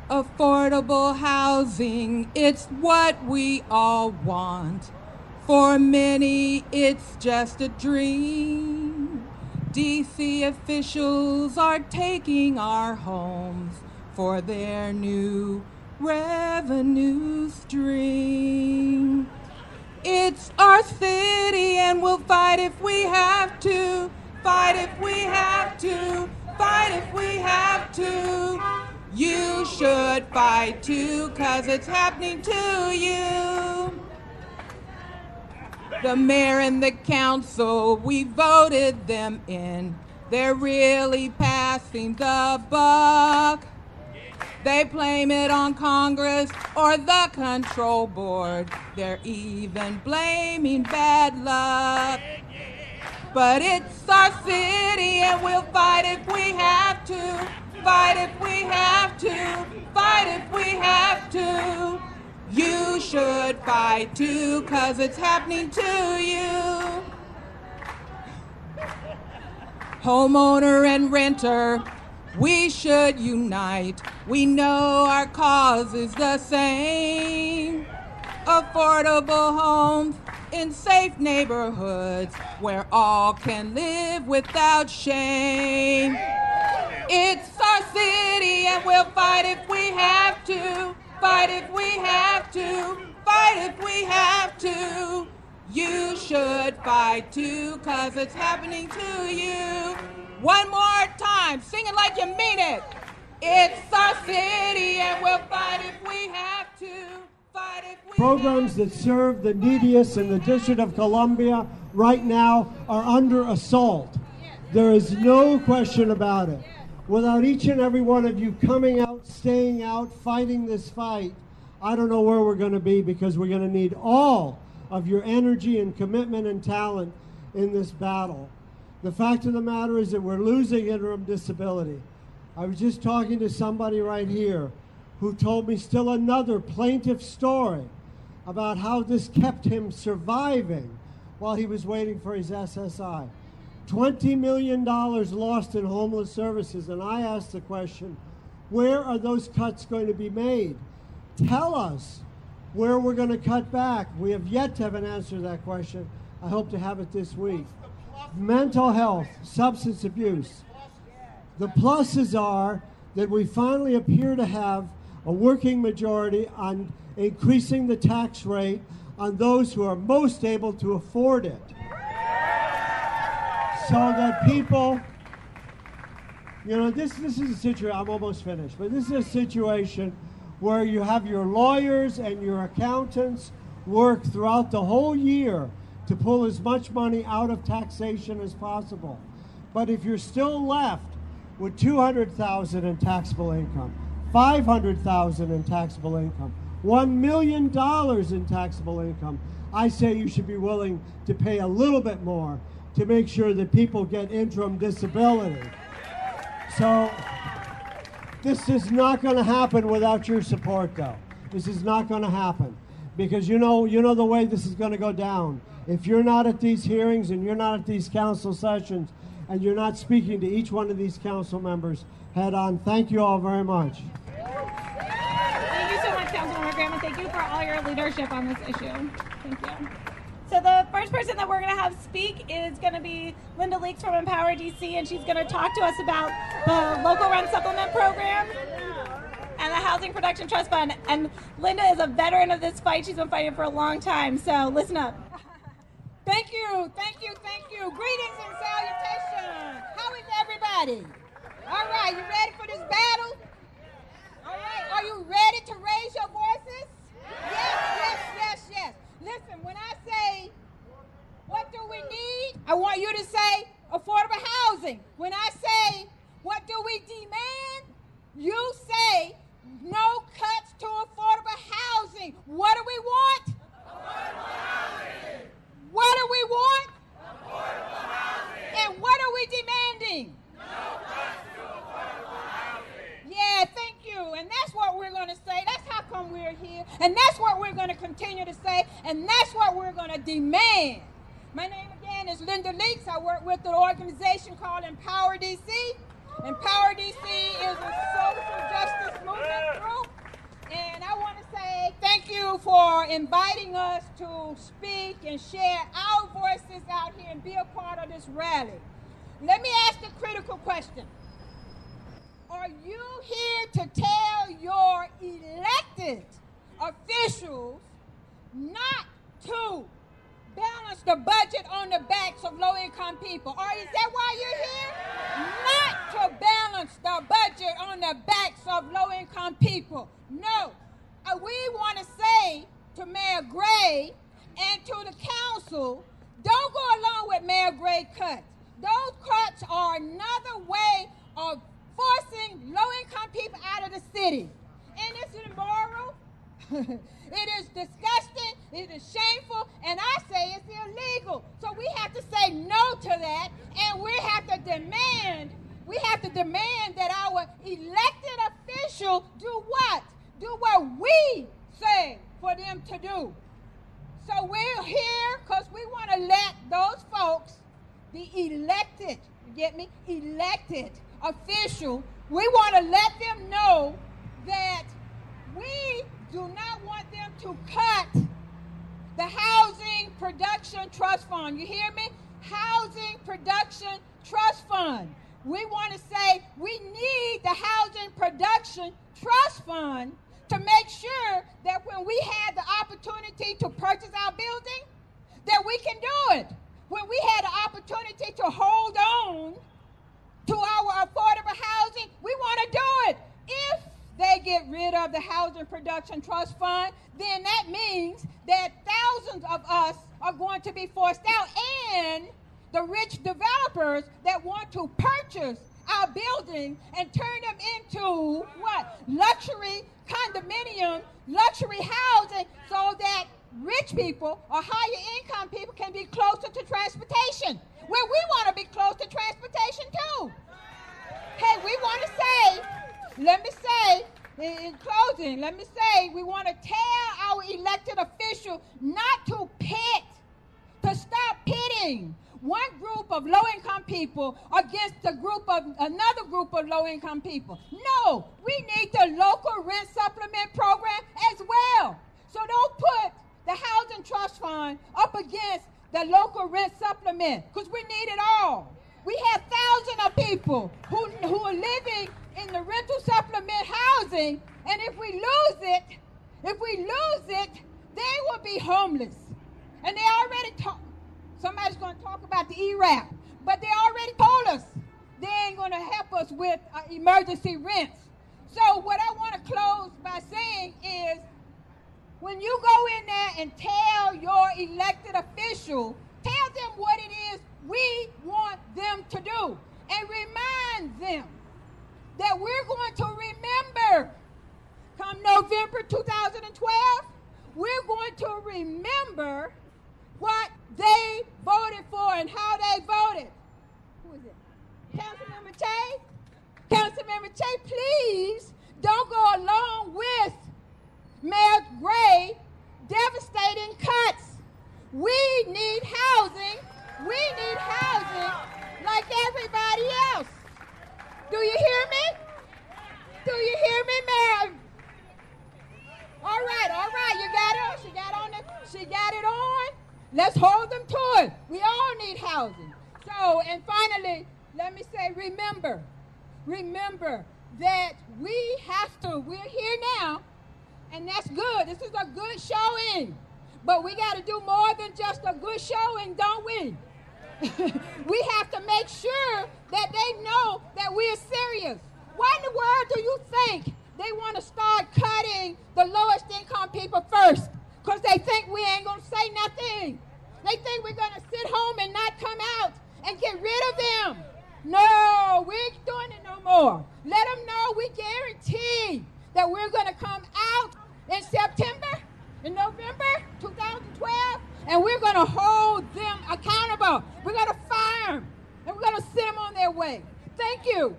Affordable housing, it's what we all want. For many, it's just a dream. DC officials are taking our homes for their new revenue stream. It's our city and we'll fight if we have to. Fight if we have to. Fight if we have to. You should fight too, 'cause it's happening to you. The mayor and the council, we voted them in. They're really passing the buck. They blame it on Congress or the control board. They're even blaming bad luck. But it's our city and we'll fight if we have to. Fight if we have to. Fight if we have to. You should fight too, 'cause it's happening to you. Homeowner and renter, we should unite. We know our cause is the same. Affordable homes in safe neighborhoods where all can live without shame. It's our city and we'll fight if we have to. Fight if we have to. Fight if we have to. You should fight too, 'cause it's happening to you. One more time, sing it like you mean it. It's our city and we'll fight if we have to. Fight if we Programs that serve the neediest in the District of Columbia right now are under assault. There is no question about it. Without each and every one of you coming out, staying out, fighting this fight, I don't know where we're going to be, because we're going to need all of your energy and commitment and talent in this battle. The fact of the matter is that we're losing interim disability. I was just talking to somebody right here who told me still another plaintive story about how this kept him surviving while he was waiting for his SSI. $20 million lost in homeless services, and I asked the question, where are those cuts going to be made? Tell us where we're going to cut back. We have yet to have an answer to that question. I hope to have it this week. Mental health, substance abuse. The pluses are that we finally appear to have a working majority on increasing the tax rate on those who are most able to afford it. So that people, you know, this is a situation, I'm almost finished, but this is a situation where you have your lawyers and your accountants work throughout the whole year to pull as much money out of taxation as possible. But if you're still left with $200,000 in taxable income, $500,000 in taxable income, $1 million in taxable income, I say you should be willing to pay a little bit more to make sure that people get interim disability. So this is not going to happen without your support, though. This is not going to happen, because you know the way this is going to go down. If you're not at these hearings and you're not at these council sessions and you're not speaking to each one of these council members head on, thank you all very much. Thank you so much, Councilwoman Graham, and thank you for all your leadership on this issue. Thank you. So the first person that we're going to have speak is going to be Linda Leaks from Empower DC, and she's going to talk to us about the local rent supplement program and the Housing Production Trust Fund. And Linda is a veteran of this fight. She's been fighting for a long time, so listen up. Thank you, thank you, thank you. Greetings and salutations. How is everybody? All right, you ready for this battle? All right, are you ready to raise your voices? Yes. Listen, when I say, what do we need? I want you to say affordable housing. When I say, what do we demand? You say, no cuts to affordable housing. What do we want? Affordable housing. What do we want? Affordable housing. And what are we demanding? No cuts to affordable housing. Yeah, thank you. And that's what we're going to say. That's how come we're here. And that's what we're going to continue to say. And that's what we're going to demand. My name again is Linda Leaks. I work with an organization called Empower DC. Empower DC is a social justice movement group for inviting us to speak and share our voices out here and be a part of this rally. Let me ask the critical question. Are you here to tell your elected officials not to balance the budget on the backs of low-income people? Or is that why you're here? Not to balance the budget on the backs of low-income people. No. We want to say to Mayor Gray and to the council, don't go along with Mayor Gray cuts. Those cuts are another way of forcing low-income people out of the city. And it's immoral. It is disgusting, it is shameful, and I say it's illegal. So we have to say no to that, and we have to demand that our elected officials do what? Do what we say for them to do. So we're here because we want to let those folks, the elected, you get me? Elected official, we want to let them know that we do not want them to cut the Housing Production Trust Fund. You hear me? Housing Production Trust Fund. We want to say we need the Housing Production Trust Fund to make sure that when we had the opportunity to purchase our building, that we can do it. When we had the opportunity to hold on to our affordable housing, we want to do it. If they get rid of the Housing Production Trust Fund, then that means that thousands of us are going to be forced out, and the rich developers that want to purchase our building and turn them into what? Luxury condominium, luxury housing, so that rich people or higher income people can be closer to transportation. Well, we want to be close to transportation too. Hey, we want to say, let me say, in closing, let me say, we want to tell our elected officials not to pit, to stop pitting one group of low-income people against another group of low-income people. No, we need the local rent supplement program as well. So don't put the Housing Trust Fund up against the local rent supplement, because we need it all. We have thousands of people who are living in the rental supplement housing, and if we lose it, they will be homeless. And they already somebody's going to talk about the ERAP, but they already told us they ain't going to help us with emergency rents. So what I want to close by saying is, when you go in there and tell your elected official, tell them what it is we want them to do, and remind them that we're going to remember, come November 2012, we're going to remember what they voted for and how they voted. Who is it? Councilmember Che? Councilmember Che, please don't go along with Mayor Gray devastating cuts. We need housing. We need housing like everybody else. Do you hear me? Do you hear me, Mayor? All right, you got it on. She got it on. Let's hold them to it. We all need housing. So, and finally, let me say, remember that we're here now, and that's good. This is a good showing. But we got to do more than just a good showing, don't we? We have to make sure that they know that we're serious. Why in the world do you think they want to start cutting the lowest income people first? Because they think we ain't going to say nothing. They think we're going to sit home and not come out and get rid of them. No, we ain't doing it no more. Let them know we guarantee that we're going to come out in September, in November 2012, and we're going to hold them accountable. We're going to fire them, and we're going to send them on their way. Thank you.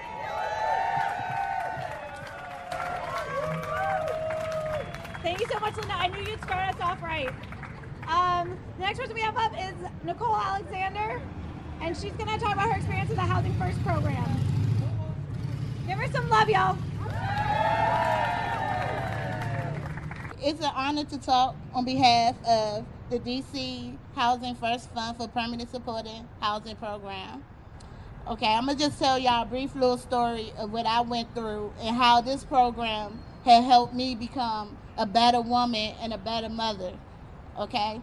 Thank you so much, Linda. I knew you'd start us off right. The next person we have up is Nicole Alexander, and she's going to talk about her experience with the Housing First program. Give her some love, y'all. It's an honor to talk on behalf of the DC Housing First Fund for Permanent Supported Housing Program. Okay, I'm going to just tell y'all a brief little story of what I went through and how this program had helped me become a better woman and a better mother, okay?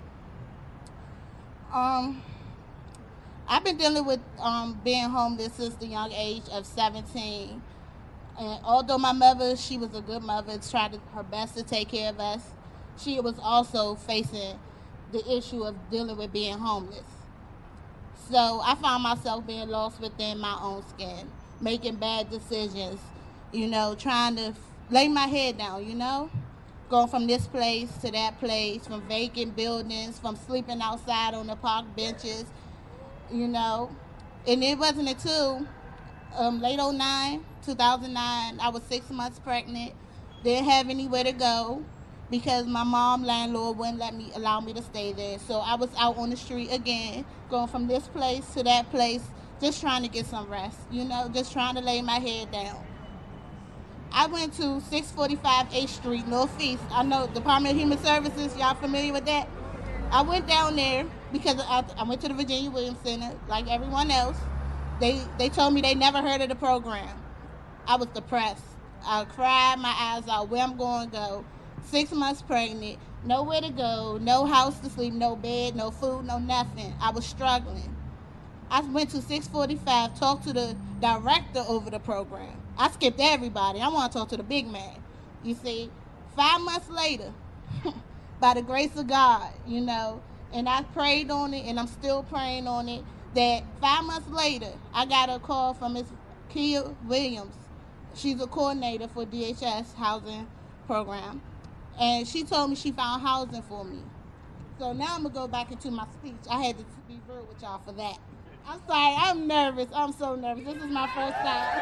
I've been dealing with being homeless since the young age of 17. And although my mother, she was a good mother, tried her best to take care of us, she was also facing the issue of dealing with being homeless. So I found myself being lost within my own skin, making bad decisions, you know, trying to lay my head down, you know, going from this place to that place, from vacant buildings, from sleeping outside on the park benches, you know. And it wasn't until late 2009, I was 6 months pregnant, didn't have anywhere to go because my mom landlord wouldn't allow me to stay there. So I was out on the street again, going from this place to that place, just trying to get some rest, you know, just trying to lay my head down. I went to 645 8th Street, Northeast. I know Department of Human Services, y'all familiar with that? I went down there because I went to the Virginia Williams Center, like everyone else. They told me they never heard of the program. I was depressed. I cried my eyes out, where I'm going to go. 6 months pregnant, nowhere to go, no house to sleep, no bed, no food, no nothing. I was struggling. I went to 645, talked to the director over the program. I skipped everybody. I want to talk to the big man. You see, 5 months later, by the grace of God, you know, and I prayed on it, and I'm still praying on it, that 5 months later, I got a call from Ms. Kia Williams. She's a coordinator for DHS housing program. And she told me she found housing for me. So now I'm going to go back into my speech. I had to be real with y'all for that. I'm sorry, I'm nervous. I'm so nervous. This is my first time.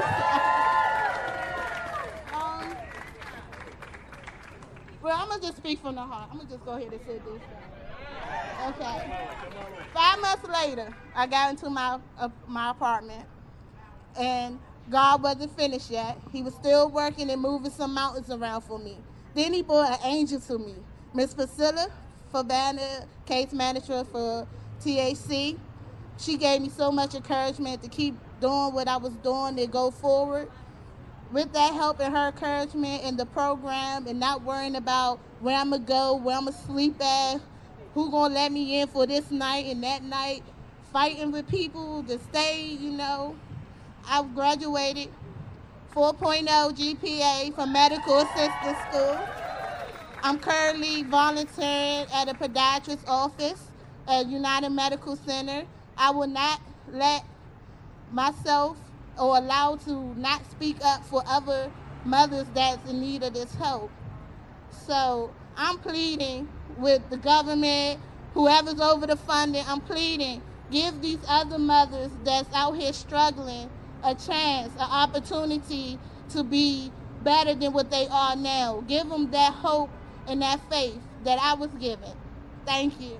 Well, I'm going to just speak from the heart. I'm going to just go ahead and say this. Okay. 5 months later, I got into my apartment, and God wasn't finished yet. He was still working and moving some mountains around for me. Then he brought an angel to me, Miss Priscilla Fabana, case manager for THC. She gave me so much encouragement to keep doing what I was doing to go forward. With that help and her encouragement in the program and not worrying about where I'm going to go, where I'm going to sleep at, who going to let me in for this night and that night, fighting with people to stay, you know. I've graduated 4.0 GPA from medical assistant school. I'm currently volunteering at a podiatrist's office at United Medical Center. I will not let myself or allow to not speak up for other mothers that's in need of this help. So I'm pleading with the government, whoever's over the funding, I'm pleading, give these other mothers that's out here struggling a chance, an opportunity to be better than what they are now. Give them that hope and that faith that I was given. Thank you.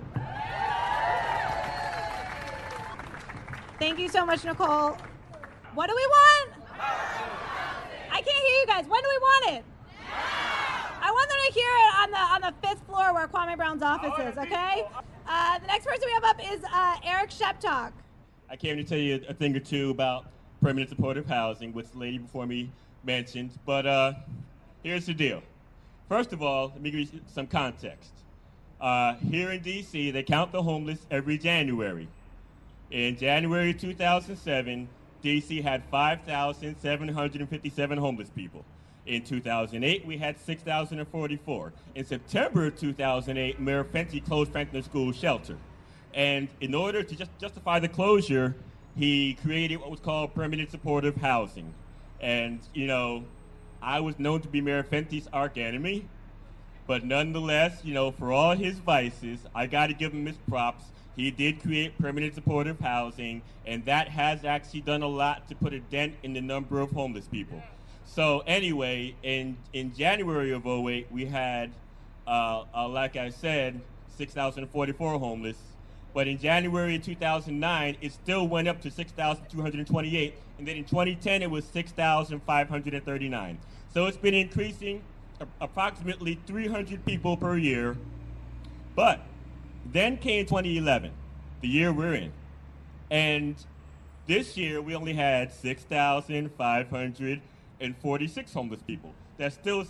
Thank you so much, Nicole. What do we want? I can't hear you guys. When do we want it? I want them to hear it on the 5th floor where Kwame Brown's office is, okay? The next person we have up is Eric Sheptalk. I came to tell you a thing or two about permanent supportive housing, which the lady before me mentioned, but here's the deal. First of all, let me give you some context. Here in DC, they count the homeless every January. In January 2007, DC had 5,757 homeless people. In 2008, we had 6,044. In September 2008, Mayor Fenty closed Franklin School Shelter. And in order to justify the closure, he created what was called permanent supportive housing. And, you know, I was known to be Mayor Fenty's arch enemy, but nonetheless, you know, for all his vices, I got to give him his props. He did create permanent supportive housing, and that has actually done a lot to put a dent in the number of homeless people. So anyway, in January of 2008, we had, like I said, 6,044 homeless. But in January 2009, it still went up to 6,228. And then in 2010, it was 6,539. So it's been increasing approximately 300 people per year. But then came 2011, the year we're in. And this year, we only had 6,546 homeless people. That's still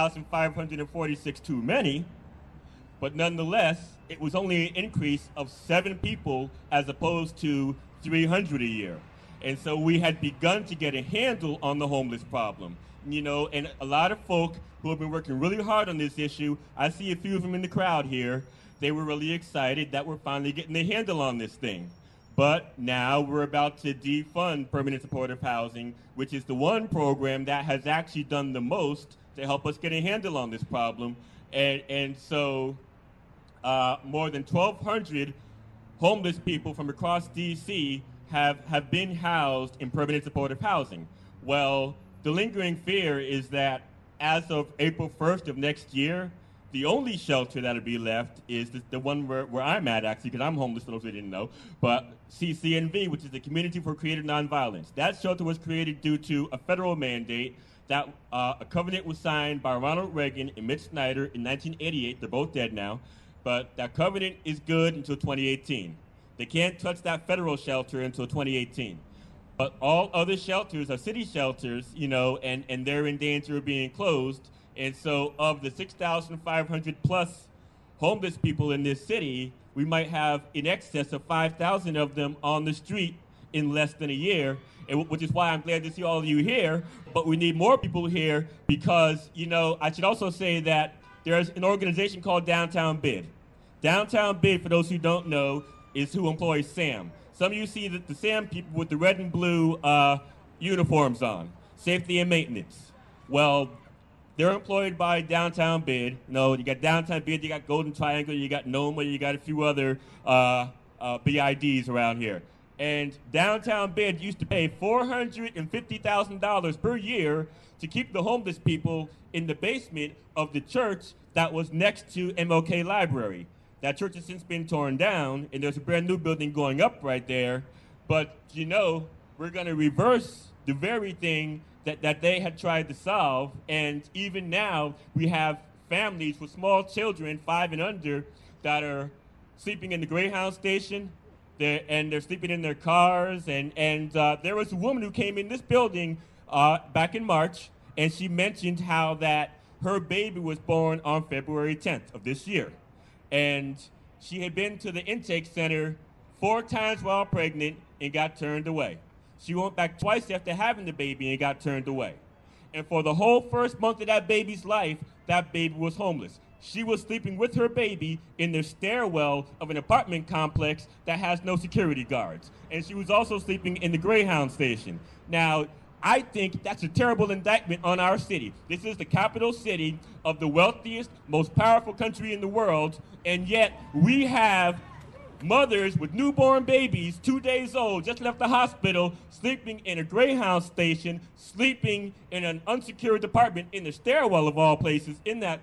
6,546 too many, but nonetheless, it was only an increase of 7 people as opposed to 300 a year. And so we had begun to get a handle on the homeless problem. You know, and a lot of folk who have been working really hard on this issue, I see a few of them in the crowd here, they were really excited that we're finally getting a handle on this thing. But now we're about to defund permanent supportive housing, which is the one program that has actually done the most to help us get a handle on this problem. And so more than 1,200 homeless people from across D.C. have been housed in permanent supportive housing. Well, the lingering fear is that as of April 1st of next year, the only shelter that'll be left is the one where I'm at, actually, because I'm homeless, for those who didn't know, but CCNV, which is the Community for Creative Nonviolence. That shelter was created due to a federal mandate that a covenant was signed by Ronald Reagan and Mitch Snyder in 1988. They're both dead now, but that covenant is good until 2018. They can't touch that federal shelter until 2018. But all other shelters are city shelters, you know, and they're in danger of being closed. And so of the 6,500 plus homeless people in this city, we might have in excess of 5,000 of them on the street in less than a year, which is why I'm glad to see all of you here. But we need more people here because, you know, I should also say that there's an organization called Downtown Bid. Downtown Bid, for those who don't know, is who employs SAM. Some of you see the SAM people with the red and blue uniforms on, safety and maintenance. Well, they're employed by Downtown Bid. You got Downtown Bid, you got Golden Triangle, you got NOMA, you got a few other BIDs around here. And Downtown Bid used to pay $450,000 per year to keep the homeless people in the basement of the church that was next to MLK Library. That church has since been torn down, and there's a brand new building going up right there. But, you know, we're going to reverse the very thing that they had tried to solve. And even now, we have families with small children, 5 and under, that are sleeping in the Greyhound station, and they're sleeping in their cars. And there was a woman who came in this building back in March, and she mentioned how that her baby was born on February 10th of this year. And she had been to the intake center 4 times while pregnant and got turned away. She went back twice after having the baby and got turned away. And for the whole first month of that baby's life, that baby was homeless. She was sleeping with her baby in the stairwell of an apartment complex that has no security guards. And she was also sleeping in the Greyhound station. Now, I think that's a terrible indictment on our city. This is the capital city of the wealthiest, most powerful country in the world, and yet we have mothers with newborn babies, 2 days old, just left the hospital, sleeping in a Greyhound station, sleeping in an unsecured apartment in the stairwell of all places.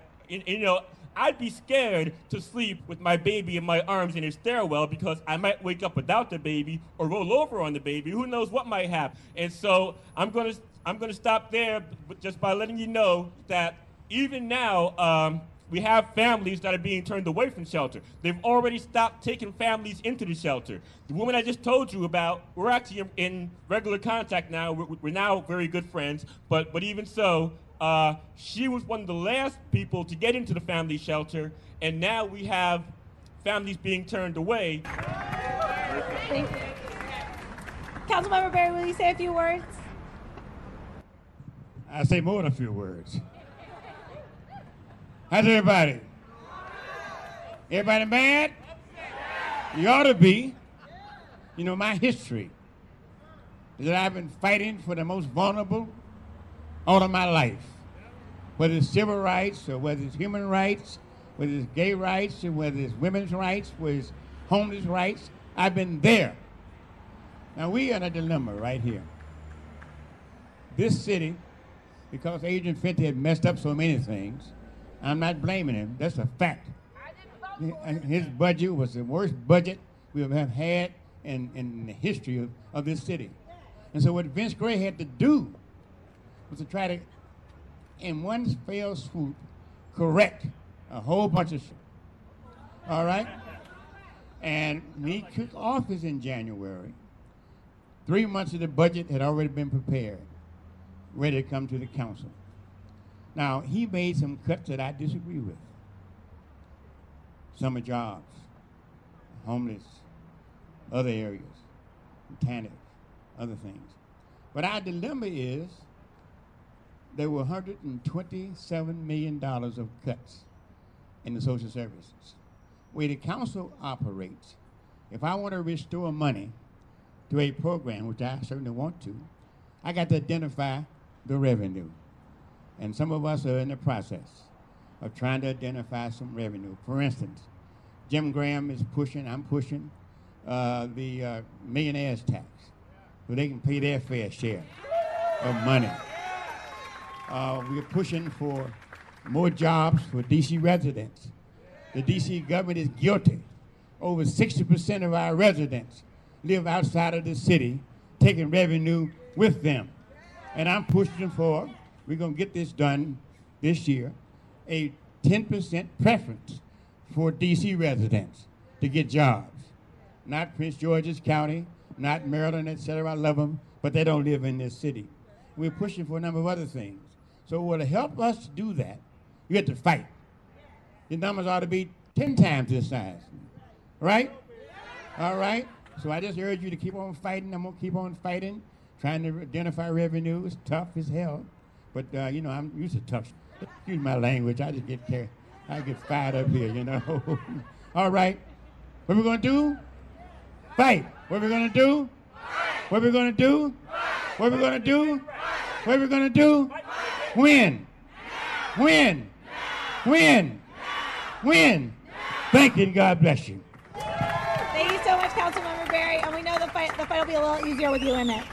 I'd be scared to sleep with my baby in my arms in a stairwell because I might wake up without the baby or roll over on the baby. Who knows what might happen? And so I'm gonna stop there, just by letting you know that even now we have families that are being turned away from shelter. They've already stopped taking families into the shelter. The woman I just told you about, we're actually in regular contact now. We're now very good friends, but even so. She was one of the last people to get into the family shelter, and now we have families being turned away. Thank you. Councilmember Berry, will you say a few words? I'll say more than a few words. How's everybody? Everybody mad? You ought to be. You know, my history is that I've been fighting for the most vulnerable all of my life, whether it's civil rights or whether it's human rights, whether it's gay rights or whether it's women's rights, whether it's homeless rights. I've been there. Now we are in a dilemma right here. This city, because Agent Fenty had messed up so many things, I'm not blaming him. That's a fact. His budget was the worst budget we have had in the history of this city. And so what Vince Gray had to do was to try to in one fell swoop correct a whole bunch of shit. All right? And when he took office in January, 3 months of the budget had already been prepared, ready to come to the council. Now, he made some cuts that I disagree with. Summer jobs, homeless, other areas, TANF, other things. But our dilemma is there were $127 million of cuts in the social services. The way the council operates, if I want to restore money to a program, which I certainly want to, I got to identify the revenue. And some of us are in the process of trying to identify some revenue. For instance, Jim Graham is pushing, I'm pushing, the millionaire's tax so they can pay their fair share of money. We're pushing for more jobs for D.C. residents. The D.C. government is guilty. Over 60% of our residents live outside of the city, taking revenue with them. And I'm pushing for, we're going to get this done this year, a 10% preference for D.C. residents to get jobs. Not Prince George's County, not Maryland, et cetera. I love them, but they don't live in this city. We're pushing for a number of other things. So to help us do that, you have to fight. The numbers ought to be 10 times this size, right? All right? So I just urge you to keep on fighting. I'm going to keep on fighting, trying to identify revenue. It's tough as hell, but, you know, I'm used to tough. Excuse my language. I just get carried. I get fired up here, you know. All right. What we're going to do? Fight. What we're going to do? What we're going to do? What we're going to do? What we're going to do? Win. Win. Win. Win. Thank you, and God bless you. Thank you so much, Councilmember Berry. And we know the fight will be a little easier with you in it.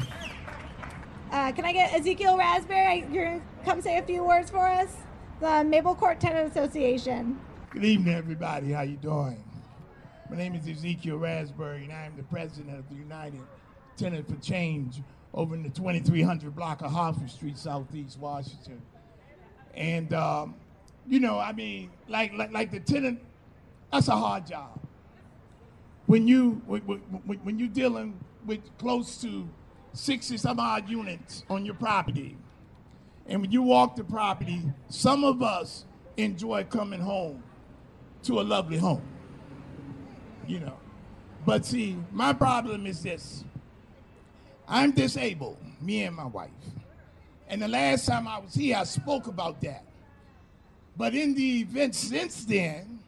Can I get Ezekiel Raspberry? You're going to come say a few words for us? The Maple Court Tenant Association. Good evening, everybody. How you doing? My name is Ezekiel Raspberry, and I am the president of the United Tenant for Change over in the 2300 block of Harford Street, Southeast Washington. And, you know, I mean, like the tenant, that's a hard job. When you're dealing with close to 60 some odd units on your property, and when you walk the property, some of us enjoy coming home to a lovely home, you know. But see, my problem is this. I'm disabled, me and my wife. And the last time I was here, I spoke about that. But in the events since then,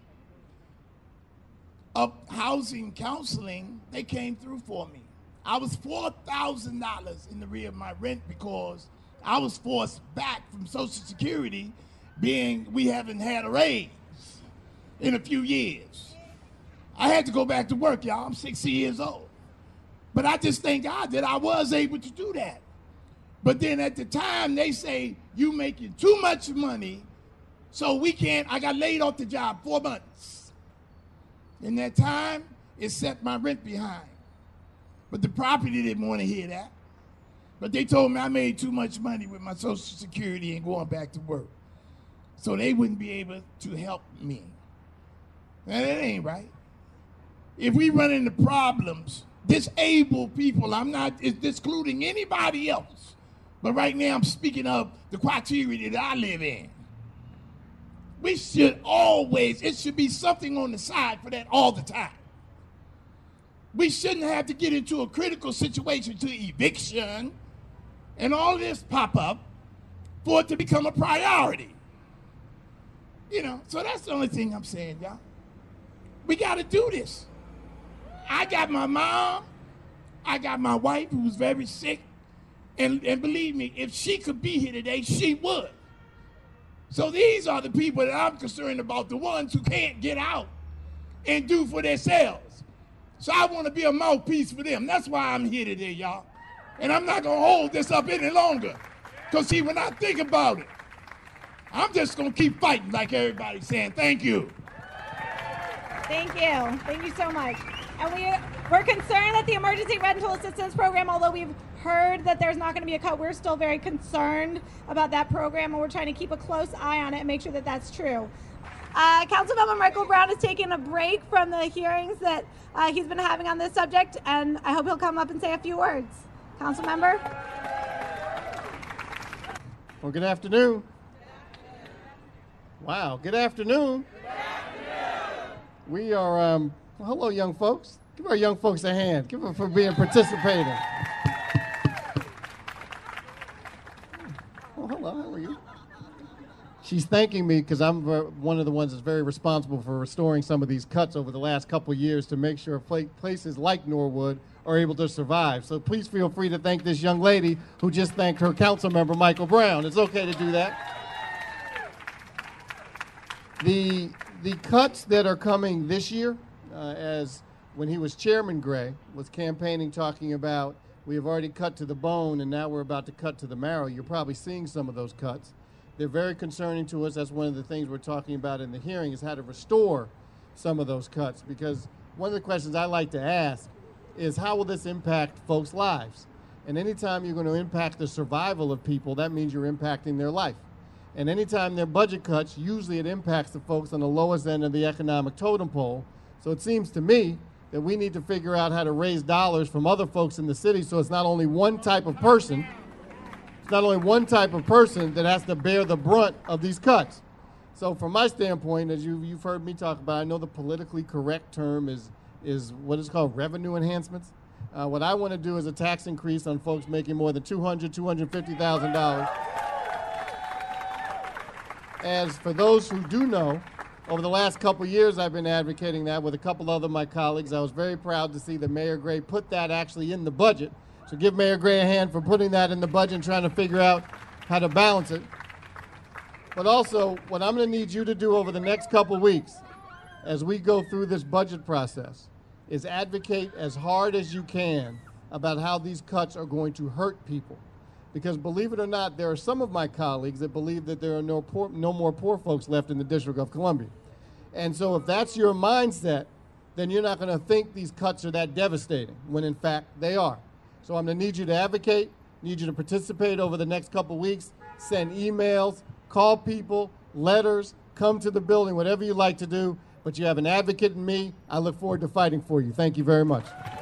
of housing counseling, they came through for me. I was $4,000 in the rear of my rent because I was forced back from Social Security, being we haven't had a raise in a few years. I had to go back to work, y'all. I'm 60 years old. But I just thank God that I was able to do that. But then at the time, they say, you making too much money, so we can't. I got laid off the job 4 months. In that time, it set my rent behind. But the property didn't want to hear that. But they told me I made too much money with my Social Security and going back to work. So they wouldn't be able to help me. Now, that ain't right. If we run into problems, disabled people, I'm not excluding anybody else. But right now I'm speaking of the criteria that I live in. We should always, it should be something on the side for that all the time. We shouldn't have to get into a critical situation to eviction and all this pop up for it to become a priority. You know, so that's the only thing I'm saying, y'all. We got to do this. I got my mom, I got my wife who was very sick, and believe me, if she could be here today, she would. So these are the people that I'm concerned about, the ones who can't get out and do for themselves. So I want to be a mouthpiece for them. That's why I'm here today, y'all. And I'm not going to hold this up any longer. Because see, when I think about it, I'm just going to keep fighting like everybody's saying. Thank you. Thank you. Thank you so much. And we're concerned that the Emergency Rental Assistance Program, although we've heard that there's not going to be a cut. We're still very concerned about that program, and we're trying to keep a close eye on it and make sure that that's true. Councilmember Michael Brown is taking a break from the hearings that he's been having on this subject, and I hope he'll come up and say a few words. Councilmember? Well, good afternoon. Wow, good afternoon. We are, well, hello, young folks. Give our young folks a hand. Give them for being participating. Well, hello, how are you? She's thanking me because I'm one of the ones that's very responsible for restoring some of these cuts over the last couple of years to make sure places like Norwood are able to survive. So please feel free to thank this young lady who just thanked her council member, Michael Brown. It's okay to do that. The cuts that are coming this year, as when he was Chairman Gray, was campaigning talking about we have already cut to the bone and now we're about to cut to the marrow. You're probably seeing some of those cuts. They're very concerning to us. That's one of the things we're talking about in the hearing is how to restore some of those cuts, because one of the questions I like to ask is how will this impact folks' lives? And anytime you're going to impact the survival of people, that means you're impacting their life. And anytime there are budget cuts, usually it impacts the folks on the lowest end of the economic totem pole. So it seems to me that we need to figure out how to raise dollars from other folks in the city so it's not only one type of person, that has to bear the brunt of these cuts. So from my standpoint, as you've heard me talk about, I know the politically correct term is what is called revenue enhancements. What I want to do is a tax increase on folks making more than $250,000. As for those who do know, over the last couple of years I've been advocating that with a couple other of my colleagues. I was very proud to see that Mayor Gray put that actually in the budget. So give Mayor Gray a hand for putting that in the budget and trying to figure out how to balance it. But also, what I'm going to need you to do over the next couple of weeks as we go through this budget process is advocate as hard as you can about how these cuts are going to hurt people. Because believe it or not, there are some of my colleagues that believe that there are no more poor folks left in the District of Columbia. And so if that's your mindset, then you're not going to think these cuts are that devastating, when in fact they are. So I'm going to need you to advocate, need you to participate over the next couple of weeks, send emails, call people, letters, come to the building, whatever you like to do. But you have an advocate in me. I look forward to fighting for you. Thank you very much.